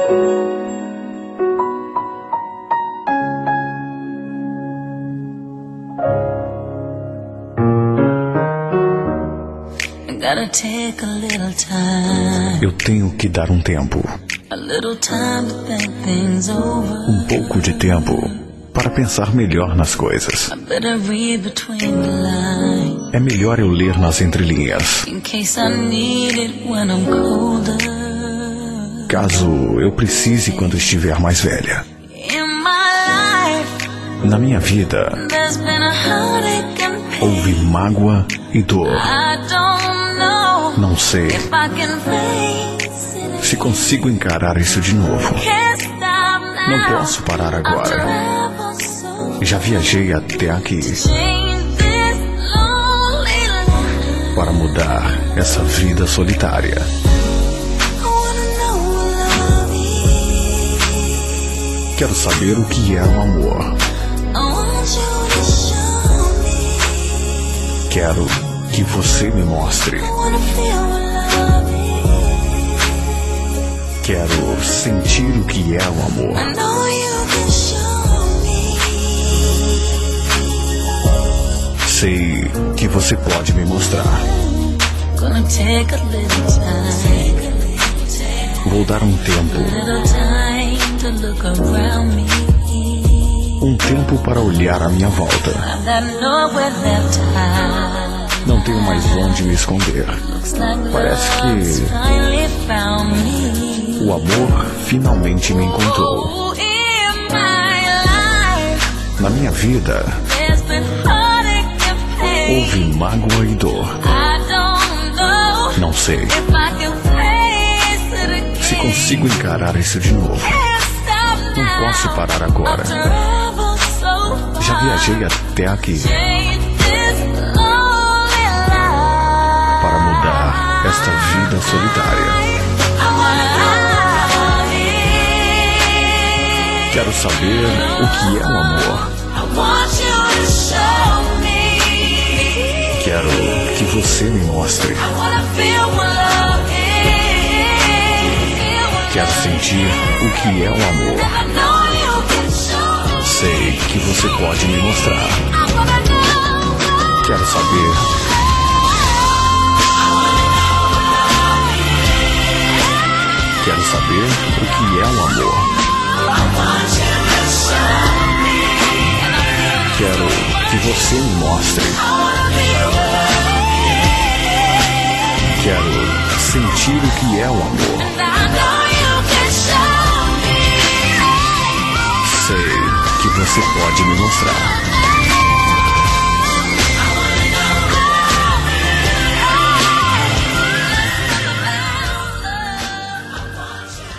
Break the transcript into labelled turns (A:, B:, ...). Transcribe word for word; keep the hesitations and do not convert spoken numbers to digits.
A: Eu tenho que dar um tempo, um pouco de tempo, para pensar melhor nas coisas. É melhor eu ler nas entrelinhas, caso eu precise quando estiver mais velha. Na minha vida, houve mágoa e dor. Não sei se consigo encarar isso de novo. Não posso parar agora. Já viajei até aqui para mudar essa vida solitária. Quero saber o que é o amor. Quero que você me mostre. Quero sentir o que é o amor. Sei que você pode me mostrar. Vou dar um tempo. Um tempo para olhar à minha volta. Não tenho mais onde me esconder. Parece que o amor finalmente me encontrou. Na minha vida, houve mágoa e dor. Não sei se consigo encarar isso de novo. Não posso parar agora. Já viajei até aqui para mudar esta vida solitária. Quero saber o que é o amor. Quero que você me mostre. Quero sentir o que é o amor. Sei que você pode me mostrar. Quero saber Quero saber o que é o amor. Quero que você me mostre. Quero sentir o que é o amor. Sei que você pode me mostrar.